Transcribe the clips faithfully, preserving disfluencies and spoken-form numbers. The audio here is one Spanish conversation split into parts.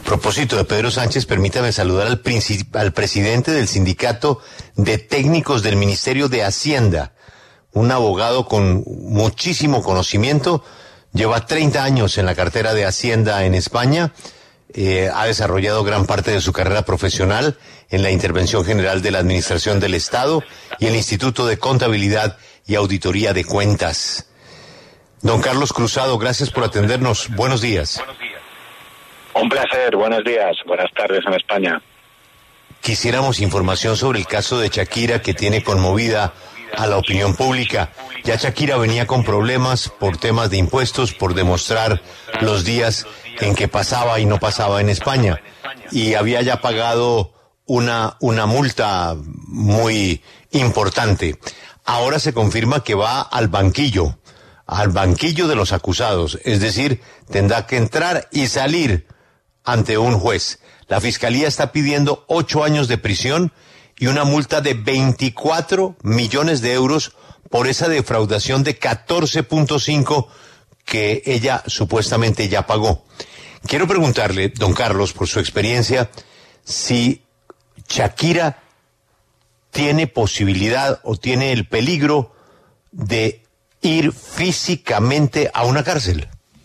propósito de Pedro Sánchez, permítame saludar al, al presidente del Sindicato de Técnicos del Ministerio de Hacienda, un abogado con muchísimo conocimiento, lleva treinta años en la cartera de Hacienda en España, eh, ha desarrollado gran parte de su carrera profesional en la Intervención General de la Administración del Estado y el Instituto de Contabilidad y Auditoría de Cuentas. Don Carlos Cruzado, gracias por atendernos. Buenos días. Buenos días. Un placer, buenos días, buenas tardes en España. Quisiéramos información sobre el caso de Shakira, que tiene conmovida a la opinión pública. Ya Shakira venía con problemas por temas de impuestos, por demostrar los días en que pasaba y no pasaba en España, y había ya pagado una, una multa muy importante. Ahora se confirma que va al banquillo, al banquillo de los acusados, es decir, tendrá que entrar y salir ante un juez. La Fiscalía está pidiendo ocho años de prisión y una multa de veinticuatro millones de euros por esa defraudación de catorce punto cinco que ella supuestamente ya pagó. Quiero preguntarle, don Carlos, por su experiencia, si Shakira tiene posibilidad o tiene el peligro de ir físicamente a una cárcel.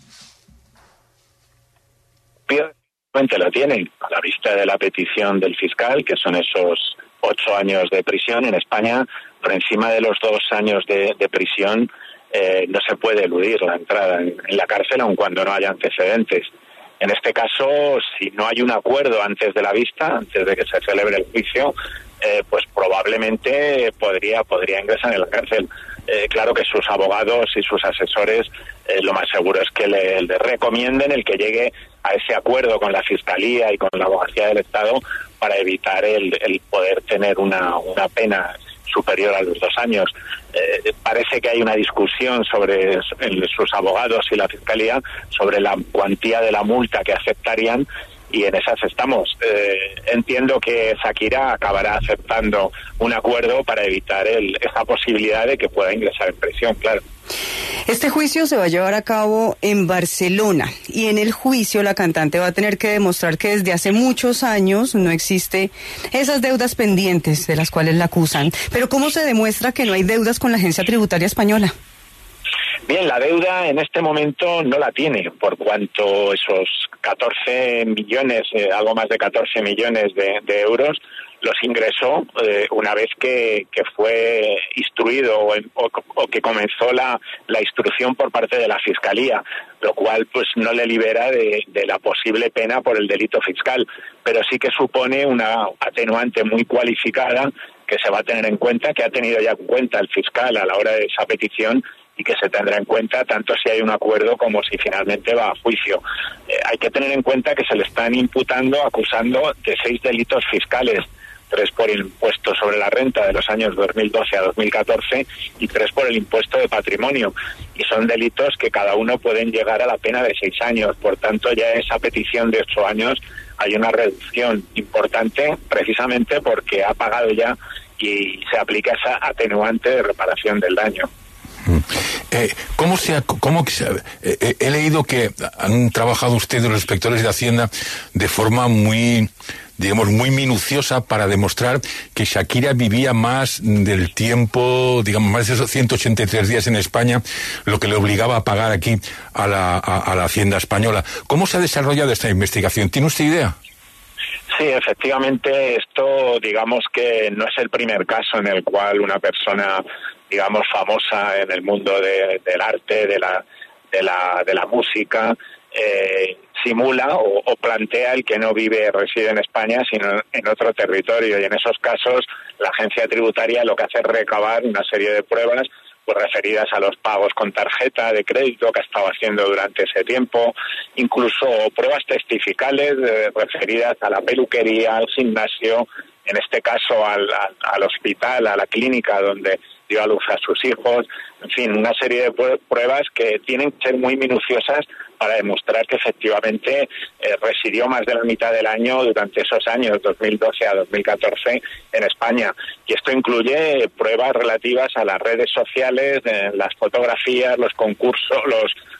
Lo tienen a la vista de la petición del fiscal, que son esos ocho años de prisión en España. Por encima de los dos años de, de prisión eh, no se puede eludir la entrada en, en la cárcel, aun cuando no haya antecedentes. En este caso, si no hay un acuerdo antes de la vista, antes de que se celebre el juicio, eh, pues probablemente podría podría ingresar en la cárcel. Eh, claro que sus abogados y sus asesores eh, lo más seguro es que le, le recomienden el que llegue a ese acuerdo con la Fiscalía y con la Abogacía del Estado para evitar el, el poder tener una, una pena superior a los dos años. Eh, parece que hay una discusión sobre el, sus abogados y la Fiscalía sobre la cuantía de la multa que aceptarían, y en esas estamos. Eh, entiendo que Shakira acabará aceptando un acuerdo para evitar el, esa posibilidad de que pueda ingresar en prisión, claro. Este juicio se va a llevar a cabo en Barcelona, y en el juicio la cantante va a tener que demostrar que desde hace muchos años no existe esas deudas pendientes de las cuales la acusan. Pero ¿cómo se demuestra que no hay deudas con la Agencia Tributaria Española? Bien, la deuda en este momento no la tiene, por cuanto esos catorce millones, eh, algo más de catorce millones de, de euros, los ingresó eh, una vez que, que fue instruido o, o, o que comenzó la, la instrucción por parte de la Fiscalía, lo cual pues no le libera de, de la posible pena por el delito fiscal, pero sí que supone una atenuante muy cualificada que se va a tener en cuenta, que ha tenido ya en cuenta el fiscal a la hora de esa petición, y que se tendrá en cuenta tanto si hay un acuerdo como si finalmente va a juicio. Eh, hay que tener en cuenta que se le están imputando, acusando de seis delitos fiscales, tres por el impuesto sobre la renta de los años dos mil doce a dos mil catorce y tres por el impuesto de patrimonio. Y son delitos que cada uno pueden llegar a la pena de seis años. Por tanto, ya esa petición de ocho años hay una reducción importante, precisamente porque ha pagado ya y se aplica esa atenuante de reparación del daño. Eh, ¿Cómo se ha, cómo se ha, eh, he leído que han trabajado ustedes, los inspectores de Hacienda, de forma muy, digamos, muy minuciosa para demostrar que Shakira vivía más del tiempo, digamos, más de esos ciento ochenta y tres días en España, lo que le obligaba a pagar aquí a la, a, a la Hacienda española. ¿Cómo se ha desarrollado esta investigación? ¿Tiene usted idea? Sí, efectivamente, esto digamos que no es el primer caso en el cual una persona, digamos, famosa en el mundo de, del arte, de la, de la, de la música, eh, simula o, o plantea el que no vive, reside en España, sino en otro territorio. Y en esos casos, la agencia tributaria lo que hace es recabar una serie de pruebas pues referidas a los pagos con tarjeta de crédito que ha estado haciendo durante ese tiempo, incluso pruebas testificales eh, referidas a la peluquería, al gimnasio, en este caso al, al, al hospital, a la clínica donde dio a luz a sus hijos, en fin, una serie de pruebas que tienen que ser muy minuciosas para demostrar que efectivamente eh, residió más de la mitad del año durante esos años, dos mil doce a dos mil catorce, en España. Y esto incluye pruebas relativas a las redes sociales, eh, las fotografías, los concursos, los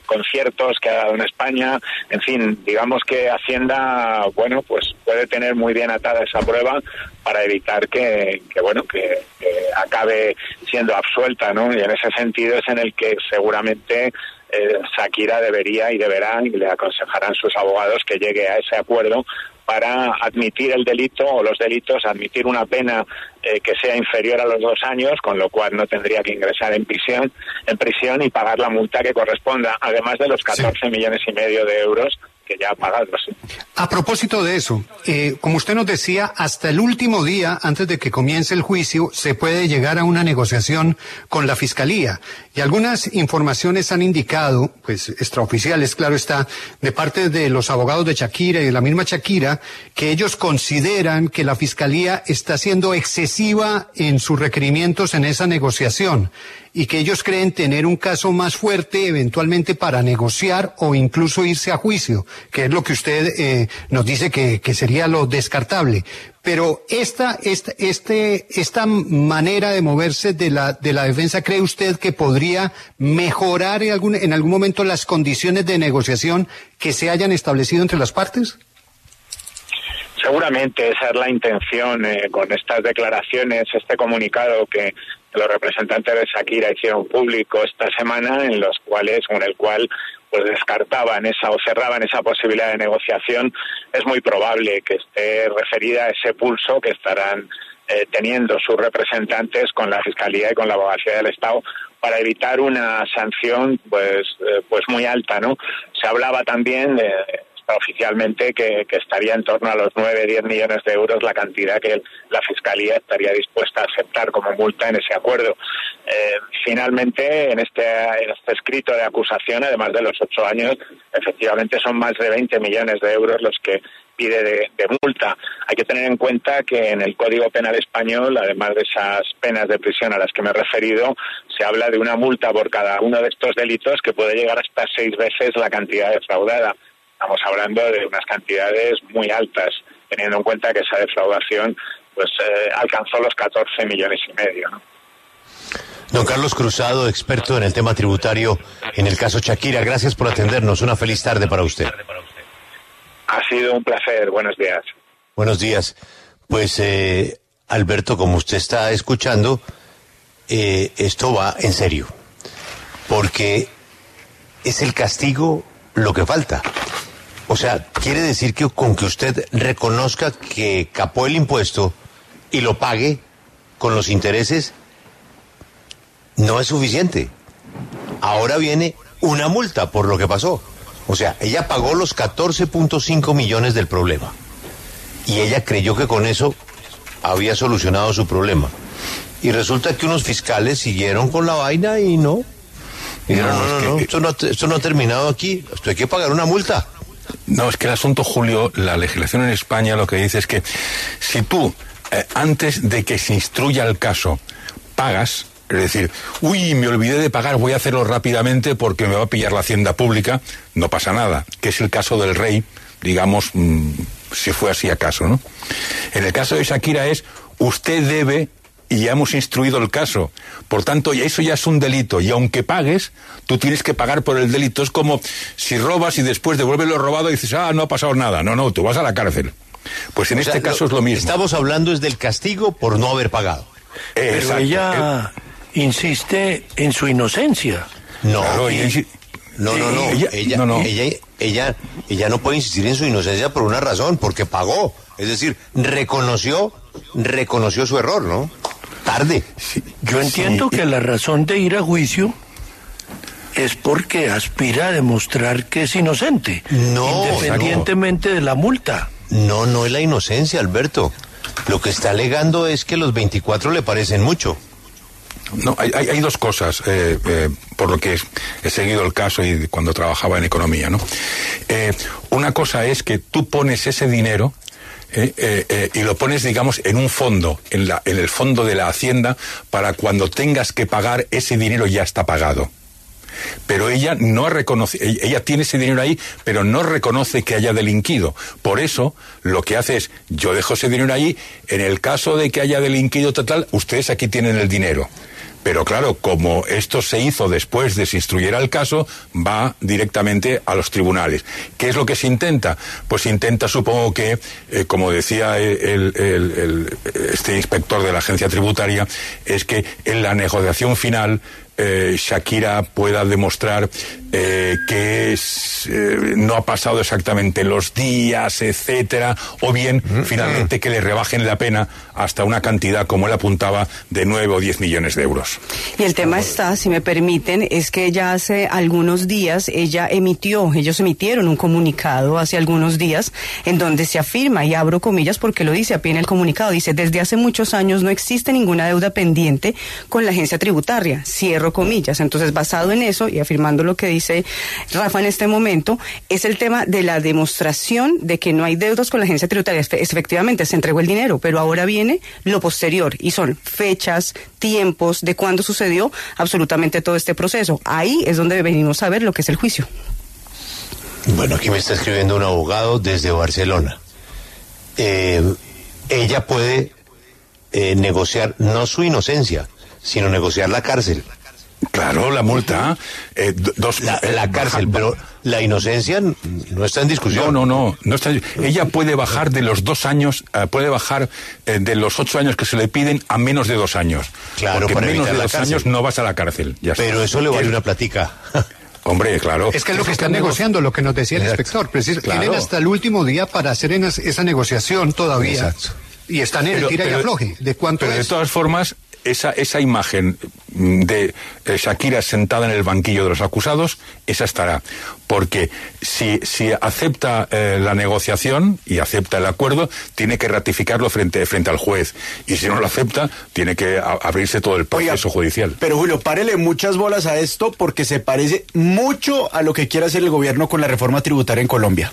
conciertos que ha dado en España. En fin, digamos que Hacienda, bueno, pues puede tener muy bien atada esa prueba para evitar que, que bueno, que, que acabe siendo absuelta, ¿no? Y en ese sentido es en el que seguramente eh, Shakira debería y deberá, y le aconsejarán sus abogados que llegue a ese acuerdo para admitir el delito o los delitos, admitir una pena eh, que sea inferior a los dos años, con lo cual no tendría que ingresar en prisión, en prisión y pagar la multa que corresponda, además de los catorce sí. millones y medio de euros que ya ha pagado. Sí. A propósito de eso, eh, como usted nos decía, hasta el último día, antes de que comience el juicio, se puede llegar a una negociación con la Fiscalía. Y algunas informaciones han indicado, pues extraoficiales, claro está, de parte de los abogados de Shakira y de la misma Shakira, que ellos consideran que la Fiscalía está siendo excesiva en sus requerimientos en esa negociación, y que ellos creen tener un caso más fuerte eventualmente para negociar o incluso irse a juicio, que es lo que usted eh, nos dice que, que sería lo descartable. Pero esta, esta, este, esta manera de moverse de la, de la defensa, ¿cree usted que podría mejorar en algún, en algún momento las condiciones de negociación que se hayan establecido entre las partes? Seguramente esa es la intención eh, con estas declaraciones, este comunicado que los representantes de Shakira hicieron público esta semana, en los cuales, con el cual pues descartaban esa o cerraban esa posibilidad de negociación. Es muy probable que esté referida a ese pulso que estarán eh, teniendo sus representantes con la Fiscalía y con la Abogacía del Estado para evitar una sanción pues eh, pues muy alta, ¿no? Se hablaba también de oficialmente que, que estaría en torno a los nueve, diez millones de euros la cantidad que la Fiscalía estaría dispuesta a aceptar como multa en ese acuerdo. Eh, finalmente, en este, en este escrito de acusación, además de los ocho años, efectivamente son más de veinte millones de euros los que pide de, de multa. Hay que tener en cuenta que en el Código Penal español, además de esas penas de prisión a las que me he referido, se habla de una multa por cada uno de estos delitos que puede llegar hasta seis veces la cantidad defraudada. Estamos hablando de unas cantidades muy altas, teniendo en cuenta que esa defraudación pues eh, alcanzó los catorce millones y medio, ¿no? Don Carlos Cruzado, experto en el tema tributario en el caso Shakira, gracias por atendernos. Una feliz tarde para usted. Ha sido un placer. Buenos días. Buenos días. Pues, eh, Alberto, como usted está escuchando, eh, esto va en serio, porque es el castigo lo que falta. O sea, quiere decir que con que usted reconozca que capó el impuesto y lo pague con los intereses, no es suficiente. Ahora viene una multa por lo que pasó. O sea, ella pagó los catorce punto cinco millones del problema. Y ella creyó que con eso había solucionado su problema. Y resulta que unos fiscales siguieron con la vaina y no. Y no, no, no, no, esto no, esto no ha terminado aquí. Esto hay que pagar una multa. No, es que el asunto, Julio, la legislación en España lo que dice es que si tú, eh, antes de que se instruya el caso, pagas, es decir, uy, me olvidé de pagar, voy a hacerlo rápidamente porque me va a pillar la hacienda pública, no pasa nada, que es el caso del rey, digamos, mmm, si fue así acaso, ¿no? En el caso de Shakira es, usted debe, y ya hemos instruido el caso, por tanto, eso ya es un delito, y aunque pagues, tú tienes que pagar por el delito. Es como si robas y después devuelves lo robado y dices, ah, no ha pasado nada. No, no, tú vas a la cárcel. Pues en o este sea, caso lo, es lo mismo. Estamos hablando es del castigo por no haber pagado. Pero exacto. Ella eh, insiste en su inocencia. No, claro, y, ella, no, no, no, ella, ella, no, no. Ella, ella, ella no puede insistir en su inocencia por una razón, porque pagó. Es decir, reconoció, reconoció su error, ¿no? Tarde. Sí, yo entiendo sí. que la razón de ir a juicio es porque aspira a demostrar que es inocente, no, independientemente no. de la multa. No, no es la inocencia, Alberto. Lo que está alegando es que los veinticuatro le parecen mucho. No, hay, hay, hay dos cosas, eh, eh, por lo que he seguido el caso y cuando trabajaba en economía, ¿no? Eh, una cosa es que tú pones ese dinero Eh, eh, eh, y lo pones, digamos, en un fondo, en, la, en el fondo de la Hacienda, para cuando tengas que pagar, ese dinero ya está pagado. Pero ella no reconoce, ella tiene ese dinero ahí, pero no reconoce que haya delinquido. Por eso, lo que hace es, yo dejo ese dinero ahí, en el caso de que haya delinquido total, ustedes aquí tienen el dinero. Pero claro, como esto se hizo después de se instruyera el caso, va directamente a los tribunales. ¿Qué es lo que se intenta? Pues se intenta, supongo que, eh, como decía el, el, el, este inspector de la agencia tributaria, es que en la negociación final Eh, Shakira pueda demostrar eh, que es, eh, no ha pasado exactamente los días, etcétera, o bien mm-hmm. finalmente que le rebajen la pena hasta una cantidad, como él apuntaba, de nueve o diez millones de euros. Y el tema está, si me permiten, es que ya hace algunos días ella emitió, ellos emitieron un comunicado hace algunos días en donde se afirma, y abro comillas porque lo dice a pie en el comunicado, dice: desde hace muchos años no existe ninguna deuda pendiente con la agencia tributaria, cierro comillas. Entonces, basado en eso y afirmando lo que dice Rafa en este momento, es el tema de la demostración de que no hay deudas con la agencia tributaria. Efectivamente, se entregó el dinero, pero ahora viene lo posterior y son fechas, tiempos de cuándo sucedió absolutamente todo este proceso. Ahí es donde venimos a ver lo que es el juicio. Bueno, aquí me está escribiendo un abogado desde Barcelona. Eh, ella puede eh, negociar no su inocencia, sino negociar la cárcel. Claro, la multa. Eh, dos, la, la cárcel, baja, pero la inocencia no está en discusión. No, no, no. no está, ella puede bajar de los dos años, uh, puede bajar eh, de los ocho años que se le piden a menos de dos años. Claro, porque para menos de dos cárcel. años no vas a la cárcel. Ya pero está. Eso le vale una platica. Hombre, claro. Es que es lo que están negociando, lo que nos decía el inspector. Precis, claro. Tienen hasta el último día para hacer en esa negociación todavía. Exacto. Y están en el tira y afloje. ¿De cuánto pero es? De todas formas, esa esa imagen de eh, Shakira sentada en el banquillo de los acusados, esa estará. Porque si si acepta eh, la negociación y acepta el acuerdo, tiene que ratificarlo frente frente al juez. Y si no lo acepta, tiene que a, abrirse todo el proceso Oiga, judicial. Pero Julio, párele muchas bolas a esto porque se parece mucho a lo que quiere hacer el gobierno con la reforma tributaria en Colombia.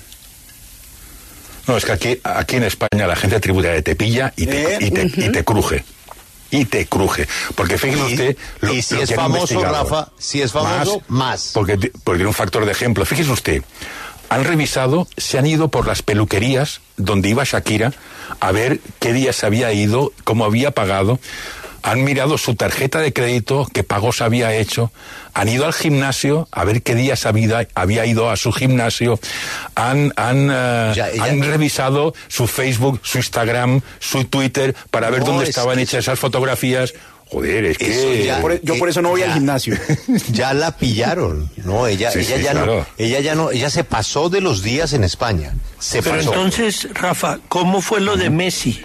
No, es que aquí, aquí en España la gente tributaria te pilla y te, ¿Eh? y te, uh-huh. y te cruje. Y te cruje. Porque fíjese usted... Lo, y si lo es famoso, Rafa, si es famoso, más. más. Porque, porque tiene un factor de ejemplo. Fíjese usted, han revisado, se han ido por las peluquerías donde iba Shakira a ver qué días había ido, cómo había pagado. Han mirado su tarjeta de crédito, qué pagos había hecho, han ido al gimnasio a ver qué días había, había ido a su gimnasio, han, han, uh, ya, ya, han revisado su Facebook, su Instagram, su Twitter, para ver no, dónde estaban que... hechas esas fotografías. Joder, es que... Ya, por, yo por eso no voy ya, al gimnasio. Ya la pillaron, ¿no? Ella, sí, ella sí, ya claro. no, ella ya no, ella se pasó de los días en España. Se Pero pasó. Entonces, Rafa, ¿cómo fue lo de Messi?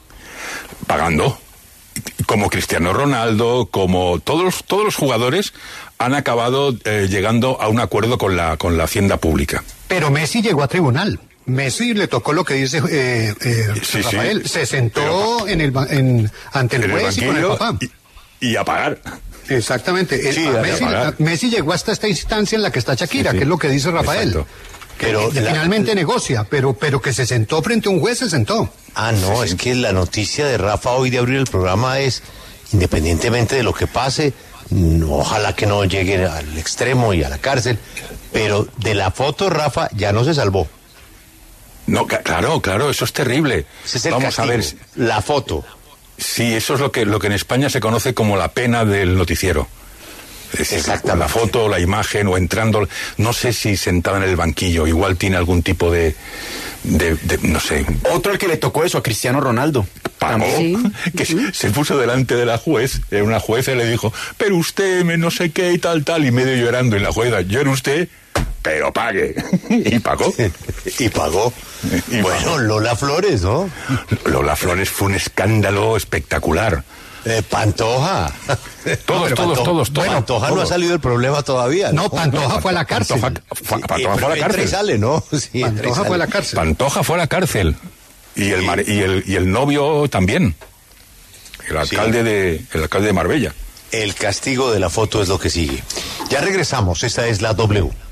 Pagando. Como Cristiano Ronaldo, como todos, todos los jugadores han acabado eh, llegando a un acuerdo con la, con la hacienda pública. Pero Messi llegó a tribunal. Messi le tocó lo que dice eh, eh, sí, Rafael. Sí. Se sentó pero, en el, en, ante el juez y con el papá. Y, y a pagar. Exactamente. El, sí, Messi, Messi llegó hasta esta instancia en la que está Shakira, sí, sí. que es lo que dice Rafael. Exacto. Pero que, la, finalmente la, negocia, pero pero que se sentó frente a un juez, se sentó. Ah, no, sí, es sí. que la noticia de Rafa hoy de abrir el programa es, independientemente de lo que pase, ojalá que no llegue al extremo y a la cárcel, pero de la foto Rafa ya no se salvó. No, claro, claro, eso es terrible. Ese es el Vamos castigo, a ver, la foto. Sí, eso es lo que lo que en España se conoce como la pena del noticiero. Es decir, la foto, la imagen o entrando, no sé si sentada en el banquillo, igual tiene algún tipo de, de, de no sé. Otro el que le tocó eso a Cristiano Ronaldo. Pagó, ¿sí? que uh-huh. se puso delante de la juez, una jueza y le dijo, pero usted me no sé qué y tal, tal, y medio llorando, y la jueza, llore usted, pero pague. Y pagó. Y pagó. Y bueno, pagó. Lola Flores, ¿no? Lola Flores fue un escándalo espectacular. Eh, Pantoja. Todos, no, todos, Pantoja, todos, todos. Pantoja todos. no ha salido el problema todavía. No, no Pantoja no, fue a la cárcel. Pantoja, fue, Pantoja fue a la cárcel. Sale, ¿no? Sí, Pantoja fue a la cárcel. Pantoja fue a la cárcel. Y el, mar, y el, y el novio también. El alcalde, sí. de, el alcalde de Marbella. El castigo de la foto es lo que sigue. Ya regresamos. Esta es la W.